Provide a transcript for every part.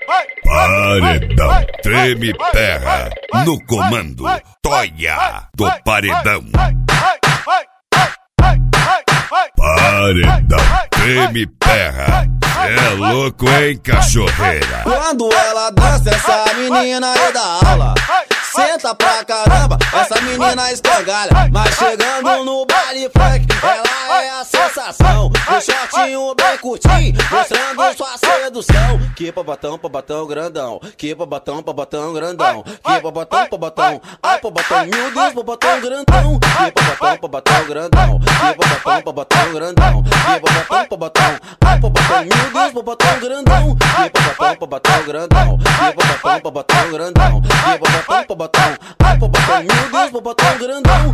Paredão treme terra no comando Toia do paredão. Paredão treme terra, é louco, hein, cachorreira? Quando ela dança, essa menina é da aula. Senta pra caramba, essa menina escangalha. Mas chegando no baile funk, ela é a sensação. O shortinho bem curtinho, mostrando sua sedução. Que babatão grandão, que babatão grandão, que babatão, ai babatão, meu Deus, babatão grandão. Que babatão grandão, que babatão grandão, que babatão, ai babatão, meu Deus, babatão grandão. Que babatão grandão, que babatão grandão, que babatão, ai babatão, meu Deus, babatão grandão.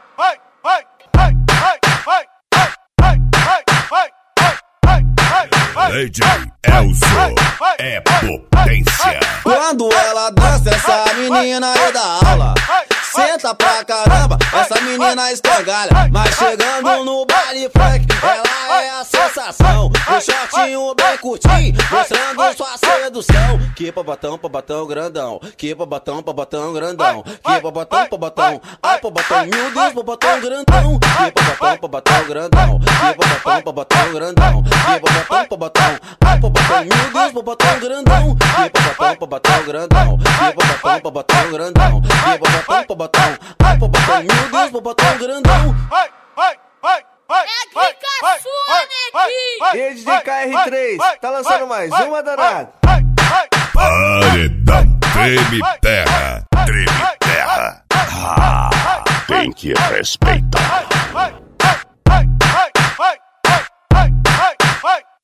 DJ Elzo é potência. Quando ela dança, essa menina é da aula. Senta pra caramba, essa menina escangalha. Mas chegando no baile funk, ela é a sensação. O shortinho bem curtinho, mostrando sua sedução. Que babatão grandão, que babatão grandão, que babatão, ai babatão, meu Deus, babatão grandão. Que babatão grandão, que babatão grandão, que babatão, ai babatão, meu Deus, babatão grandão. Que babatão grandão, que babatão grandão, que babatão, ai babatão, meu Deus, babatão grandão. É aqui caçua, neguinho! E aí, DJ KR3, tá lançando mais uma, danado? Paredão treme terra, treme terra. Tem que respeitar.